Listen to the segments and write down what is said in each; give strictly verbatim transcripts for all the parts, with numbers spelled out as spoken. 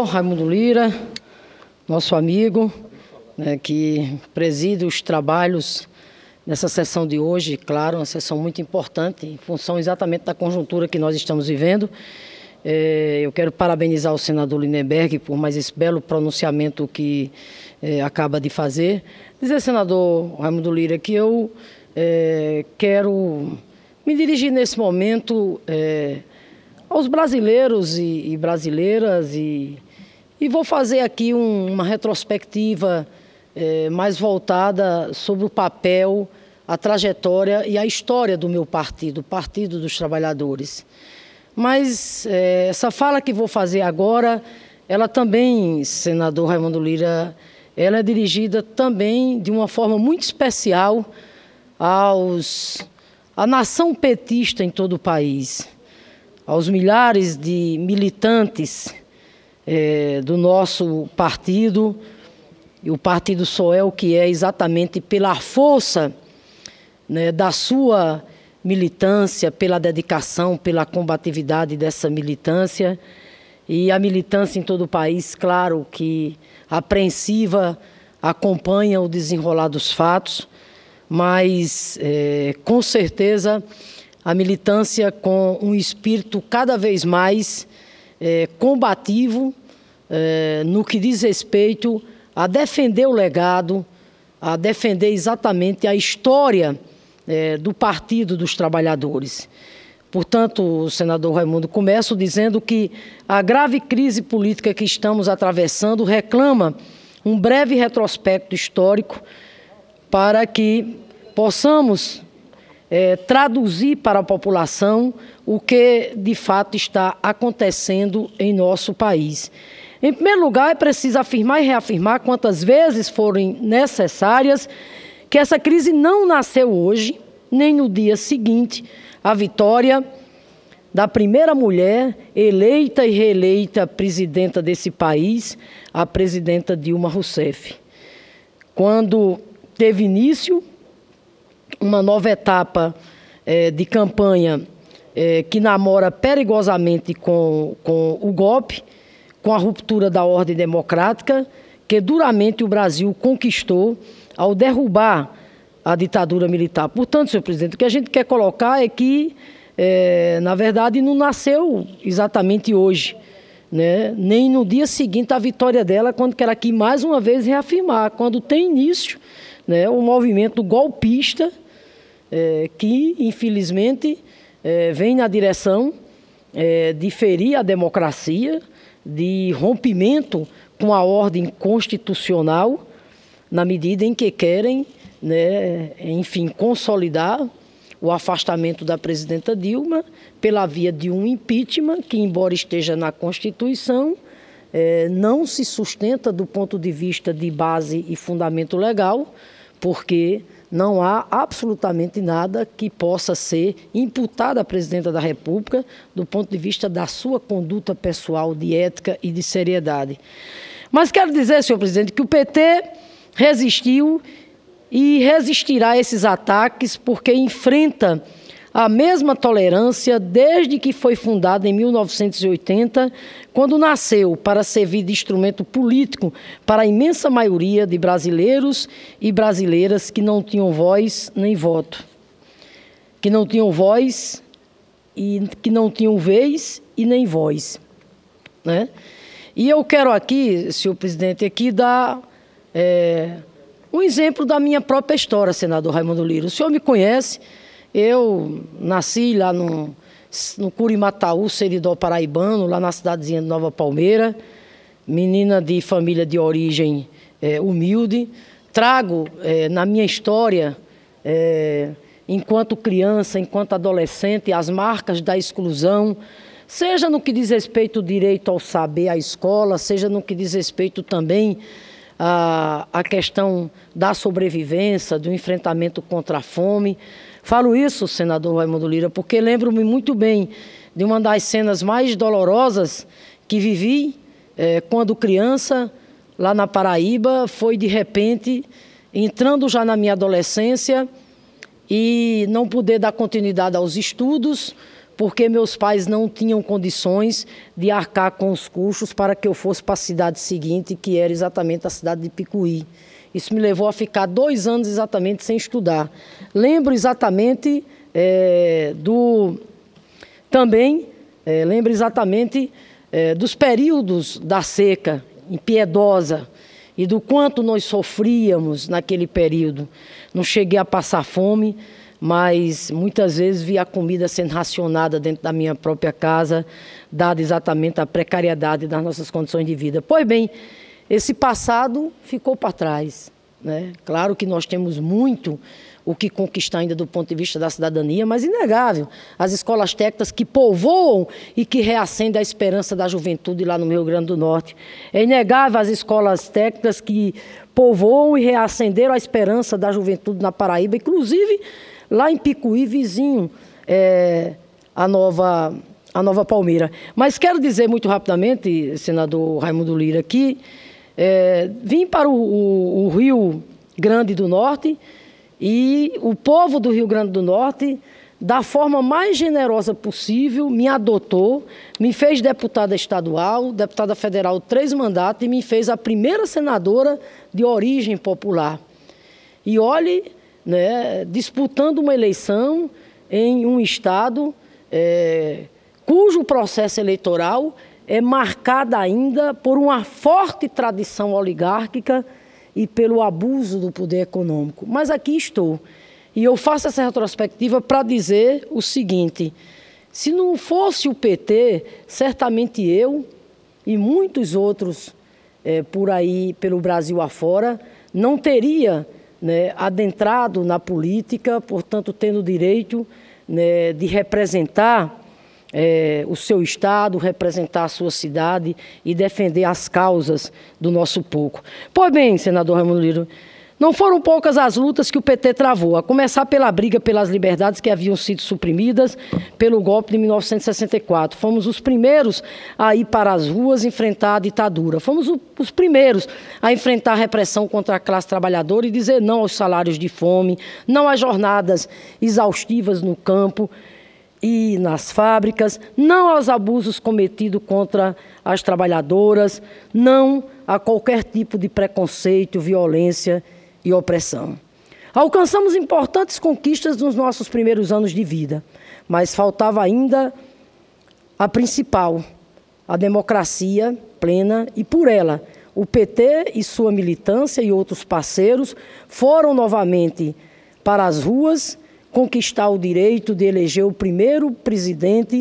Raimundo Lira, nosso amigo, né, que preside os trabalhos nessa sessão de hoje, claro, uma sessão muito importante, em função exatamente da conjuntura que nós estamos vivendo. É, eu quero parabenizar o senador Lindenberg por mais esse belo pronunciamento que é, acaba de fazer. Dizer, senador Raimundo Lira, que eu é, quero me dirigir nesse momento é, aos brasileiros e, e brasileiras e, e vou fazer aqui um, uma retrospectiva é, mais voltada sobre o papel, a trajetória e a história do meu partido, o Partido dos Trabalhadores. Mas é, essa fala que vou fazer agora, ela também, senador Raimundo Lira, ela é dirigida também de uma forma muito especial aos, à nação petista em todo o país, aos milhares de militantes é, do nosso partido, e o partido só é o que é exatamente pela força, né, da sua militância, pela dedicação, pela combatividade dessa militância. E a militância em todo o país, claro que apreensiva, acompanha o desenrolar dos fatos, mas é, com certeza a militância com um espírito cada vez mais é, combativo é, no que diz respeito a defender o legado, a defender exatamente a história é, do Partido dos Trabalhadores. Portanto, senador Raimundo, começo dizendo que a grave crise política que estamos atravessando reclama um breve retrospecto histórico para que possamos é, traduzir para a população o que de fato está acontecendo em nosso país. Em primeiro lugar, é preciso afirmar e reafirmar quantas vezes forem necessárias que essa crise não nasceu hoje, nem no dia seguinte à vitória da primeira mulher eleita e reeleita presidenta desse país, a presidenta Dilma Rousseff. Quando teve início uma nova etapa é, de campanha é, que namora perigosamente com, com o golpe, com a ruptura da ordem democrática, que duramente o Brasil conquistou ao derrubar a ditadura militar. Portanto, senhor presidente, o que a gente quer colocar é que, é, na verdade, não nasceu exatamente hoje, né? Nem no dia seguinte à vitória dela, quando quer aqui mais uma vez reafirmar, quando tem início, né, o movimento golpista, é, que, infelizmente, é, vem na direção é, de ferir a democracia, de rompimento com a ordem constitucional, na medida em que querem, né, enfim, consolidar o afastamento da presidenta Dilma pela via de um impeachment que, embora esteja na Constituição, é, não se sustenta do ponto de vista de base e fundamento legal, porque não há absolutamente nada que possa ser imputado à presidenta da República do ponto de vista da sua conduta pessoal, de ética e de seriedade. Mas quero dizer, senhor presidente, que o P T resistiu e resistirá a esses ataques porque enfrenta a mesma tolerância desde que foi fundada em mil novecentos e oitenta, quando nasceu para servir de instrumento político para a imensa maioria de brasileiros e brasileiras que não tinham voz nem voto, que não tinham voz e que não tinham vez e nem voz, né? E eu quero aqui, senhor presidente, aqui dar é, um exemplo da minha própria história, senador Raimundo Lira. O senhor me conhece. Eu nasci lá no, no Curimataú, Seridó Paraibano, lá na cidadezinha de Nova Palmeira, menina de família de origem é, humilde. Trago é, na minha história, é, enquanto criança, enquanto adolescente, as marcas da exclusão, seja no que diz respeito ao direito ao saber, à escola, seja no que diz respeito também à, à questão da sobrevivência, do enfrentamento contra a fome. Falo isso, senador Raimundo Lira, porque lembro-me muito bem de uma das cenas mais dolorosas que vivi eh, quando criança, lá na Paraíba, foi de repente, entrando já na minha adolescência e não poder dar continuidade aos estudos, porque meus pais não tinham condições de arcar com os custos para que eu fosse para a cidade seguinte, que era exatamente a cidade de Picuí. Isso me levou a ficar dois anos exatamente sem estudar. Lembro exatamente é, do... Também é, lembro exatamente é, dos períodos da seca impiedosa e do quanto nós sofríamos naquele período. Não cheguei a passar fome, mas muitas vezes vi a comida sendo racionada dentro da minha própria casa, dada exatamente a precariedade das nossas condições de vida. Pois bem, esse passado ficou para trás, né? Claro que nós temos muito o que conquistar ainda do ponto de vista da cidadania, mas inegável. As escolas técnicas que povoam e que reacendem a esperança da juventude lá no Rio Grande do Norte. É inegável as escolas técnicas que povoam e reacenderam a esperança da juventude na Paraíba, inclusive lá em Picuí, vizinho, é, a Nova... a Nova Palmeira. Mas quero dizer muito rapidamente, senador Raimundo Lira, que é, vim para o, o, o Rio Grande do Norte e o povo do Rio Grande do Norte, da forma mais generosa possível, me adotou, me fez deputada estadual, deputada federal, três mandatos, e me fez a primeira senadora de origem popular. E olhe, né, disputando uma eleição em um estado é, cujo processo eleitoral é marcado ainda por uma forte tradição oligárquica e pelo abuso do poder econômico. Mas aqui estou. E eu faço essa retrospectiva para dizer o seguinte: se não fosse o P T, certamente eu e muitos outros é, por aí, pelo Brasil afora, não teria, né, adentrado na política, portanto, tendo o direito, né, de representar É, o seu estado, representar a sua cidade e defender as causas do nosso povo. Pois bem, senador Raimundo Lira, não foram poucas as lutas que o P T travou, a começar pela briga pelas liberdades que haviam sido suprimidas pelo golpe de mil novecentos e sessenta e quatro. Fomos os primeiros a ir para as ruas enfrentar a ditadura. Fomos o, os primeiros a enfrentar a repressão contra a classe trabalhadora e dizer não aos salários de fome, não às jornadas exaustivas no campo e nas fábricas, não aos abusos cometidos contra as trabalhadoras, não a qualquer tipo de preconceito, violência e opressão. Alcançamos importantes conquistas nos nossos primeiros anos de vida, mas faltava ainda a principal, a democracia plena, e por ela o P T e sua militância e outros parceiros foram novamente para as ruas conquistar o direito de eleger o primeiro presidente,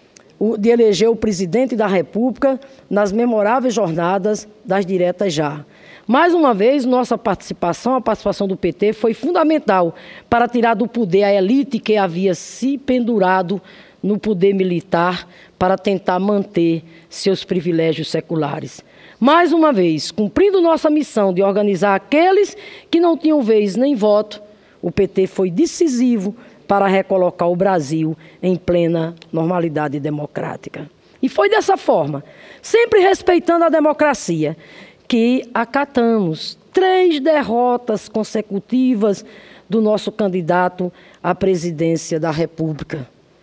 de eleger o presidente da República nas memoráveis jornadas das diretas já. Mais uma vez, nossa participação, a participação do P T, foi fundamental para tirar do poder a elite que havia se pendurado no poder militar para tentar manter seus privilégios seculares. Mais uma vez, cumprindo nossa missão de organizar aqueles que não tinham vez nem voto, o P T foi decisivo para recolocar o Brasil em plena normalidade democrática. E foi dessa forma, sempre respeitando a democracia, que acatamos três derrotas consecutivas do nosso candidato à presidência da República.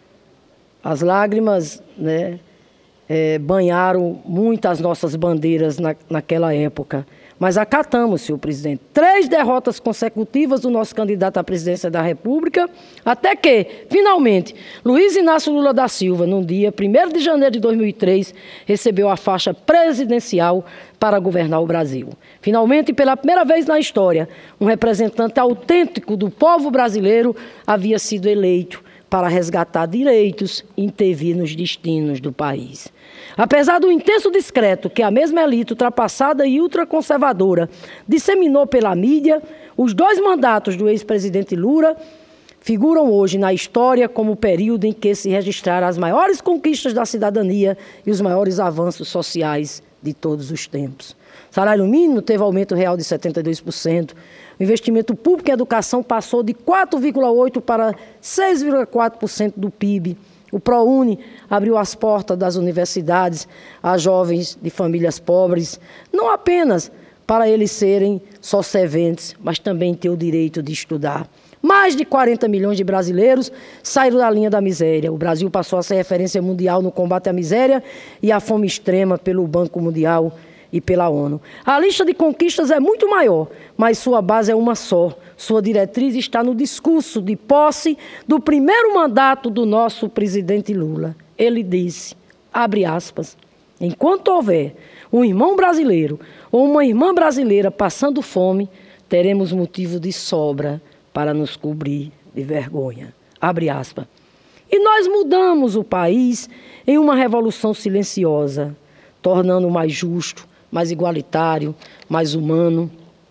As lágrimas, né, é, banharam muitas nossas bandeiras na, naquela época. Mas acatamos, senhor presidente, três derrotas consecutivas do nosso candidato à presidência da República, até que, finalmente, Luiz Inácio Lula da Silva, no dia primeiro de janeiro de dois mil e três, recebeu a faixa presidencial para governar o Brasil. Finalmente, pela primeira vez na história, um representante autêntico do povo brasileiro havia sido eleito para resgatar direitos e intervir nos destinos do país. Apesar do intenso descrédito que a mesma elite ultrapassada e ultraconservadora disseminou pela mídia, os dois mandatos do ex-presidente Lula figuram hoje na história como o período em que se registraram as maiores conquistas da cidadania e os maiores avanços sociais de todos os tempos. O salário mínimo teve aumento real de setenta e dois por cento. O investimento público em educação passou de quatro vírgula oito por cento para seis vírgula quatro por cento do P I B. O ProUni abriu as portas das universidades a jovens de famílias pobres, não apenas para eles serem só serventes, mas também ter o direito de estudar. Mais de quarenta milhões de brasileiros saíram da linha da miséria. O Brasil passou a ser referência mundial no combate à miséria e à fome extrema pelo Banco Mundial e pela ONU. A lista de conquistas é muito maior, mas sua base é uma só. Sua diretriz está no discurso de posse do primeiro mandato do nosso presidente Lula. Ele disse, abre aspas, enquanto houver um irmão brasileiro ou uma irmã brasileira passando fome, teremos motivo de sobra para nos cobrir de vergonha. Abre aspas. E nós mudamos o país em uma revolução silenciosa, tornando-o mais justo, mais igualitário, mais humano.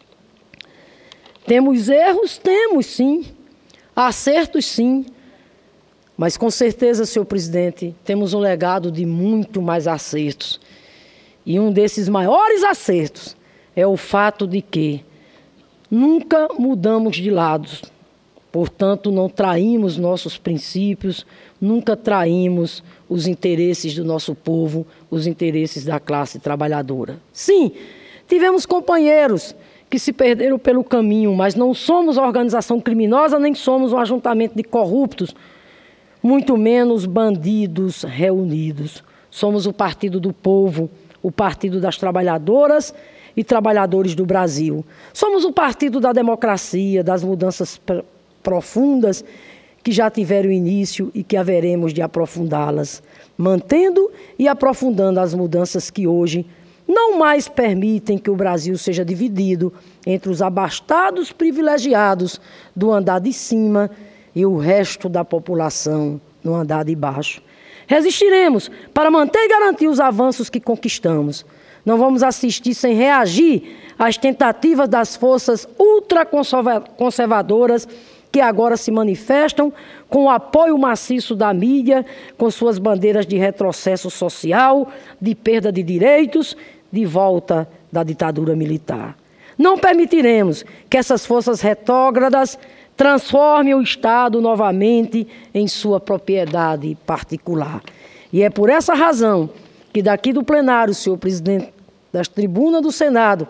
Temos erros? Temos, sim. Acertos, sim. Mas, com certeza, senhor presidente, temos um legado de muito mais acertos. E um desses maiores acertos é o fato de que nunca mudamos de lados. Portanto, não traímos nossos princípios, nunca traímos os interesses do nosso povo, os interesses da classe trabalhadora. Sim, tivemos companheiros que se perderam pelo caminho, mas não somos organização criminosa, nem somos um ajuntamento de corruptos, muito menos bandidos reunidos. Somos o partido do povo, o partido das trabalhadoras e trabalhadores do Brasil. Somos o partido da democracia, das mudanças profundas que já tiveram início e que haveremos de aprofundá-las, mantendo e aprofundando as mudanças que hoje não mais permitem que o Brasil seja dividido entre os abastados privilegiados do andar de cima e o resto da população no andar de baixo. Resistiremos para manter e garantir os avanços que conquistamos. Não vamos assistir sem reagir às tentativas das forças ultraconservadoras que agora se manifestam com o apoio maciço da mídia, com suas bandeiras de retrocesso social, de perda de direitos, de volta da ditadura militar. Não permitiremos que essas forças retrógradas transformem o Estado novamente em sua propriedade particular. E é por essa razão que daqui do plenário, senhor presidente, das tribunas do Senado,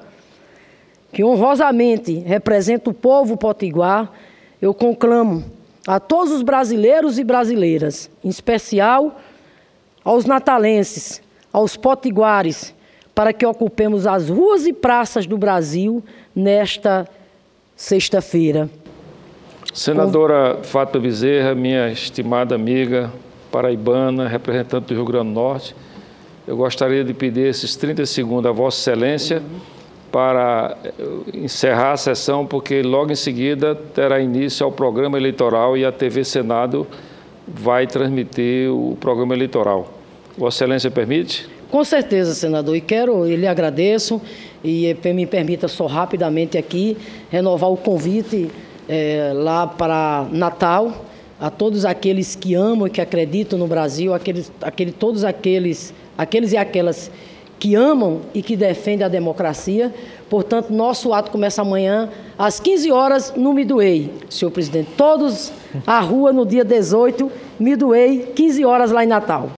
que honrosamente representa o povo potiguar, eu conclamo a todos os brasileiros e brasileiras, em especial aos natalenses, aos potiguares, para que ocupemos as ruas e praças do Brasil nesta sexta-feira. Senadora Fátima Bezerra, minha estimada amiga paraibana, representante do Rio Grande do Norte, eu gostaria de pedir esses trinta segundos a Vossa Excelência para encerrar a sessão, porque logo em seguida terá início ao programa eleitoral e a T V Senado vai transmitir o programa eleitoral. Vossa Excelência permite? Com certeza, senador, e quero, e lhe agradeço, e me permita só rapidamente aqui renovar o convite é, lá para Natal, a todos aqueles que amam e que acreditam no Brasil, aqueles, aquele, todos aqueles, aqueles e aquelas que amam e que defendem a democracia. Portanto, nosso ato começa amanhã às quinze horas no Midway, senhor presidente. Todos à rua no dia dezoito, Midway, quinze horas lá em Natal.